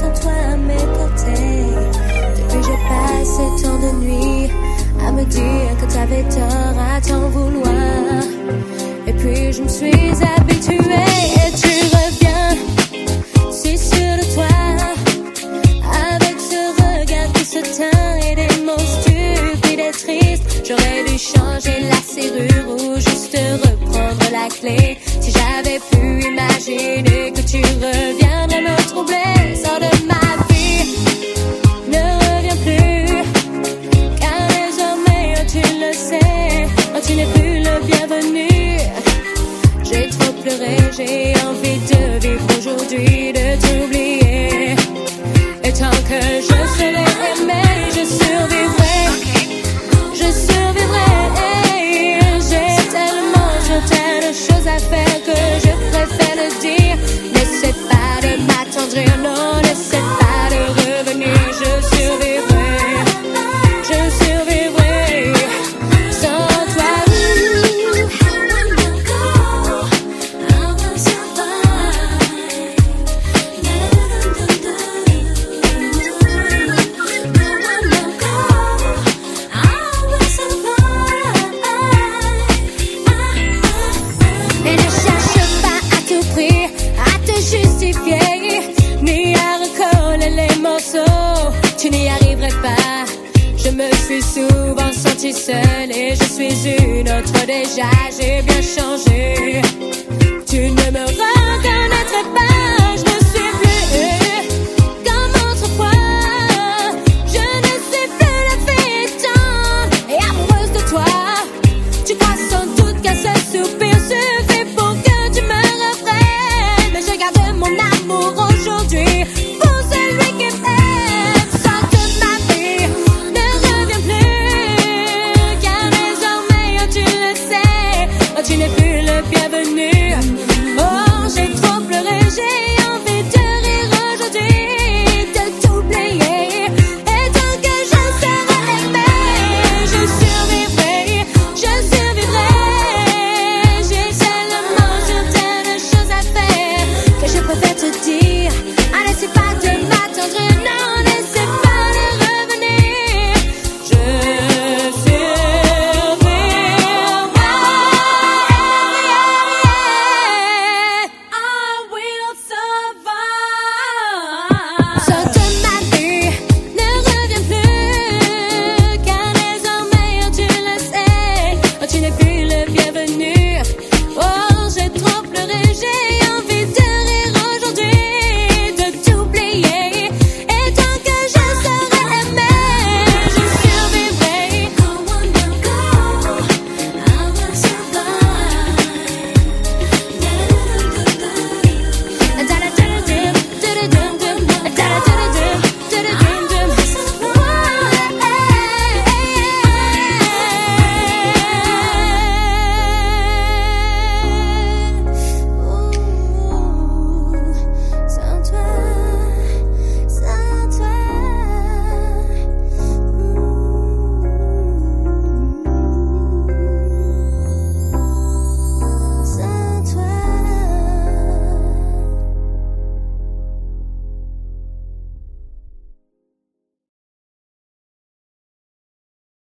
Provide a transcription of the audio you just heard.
sans toi à m'écouter. Depuis j'ai passé tant de nuits à me dire que t'avais tort à t'en vouloir. Et puis je me suis habituée et tu reviens si sûr de toi, avec ce regard qui se teint et des mots stupides et tristes. J'aurais dû changer la serrure ou juste reprendre la clé. Si j'avais pu imaginer que tu reviendrais me troubler, sors de ma vie, ne reviens plus, car désormais tu le sais, tu n'es plus le bienvenu. J'ai trop pleuré, j'ai envie de vivre aujourd'hui, de t'oublier. Et tant que je serai aimée, je survivrai, je survivrai. J'ai tellement de choses à faire que je préfère le dire. N'essaie pas de m'attendrir, non, n'essaie pas de revenir. Je survivrai, je survivrai sans toi. Et ne cherche pas à tout prix à te justifier, ni à recoller les morceaux, tu n'y arriverais pas. Je me suis souvent sentie seule et je suis une autre déjà. J'ai bien changé, tu ne me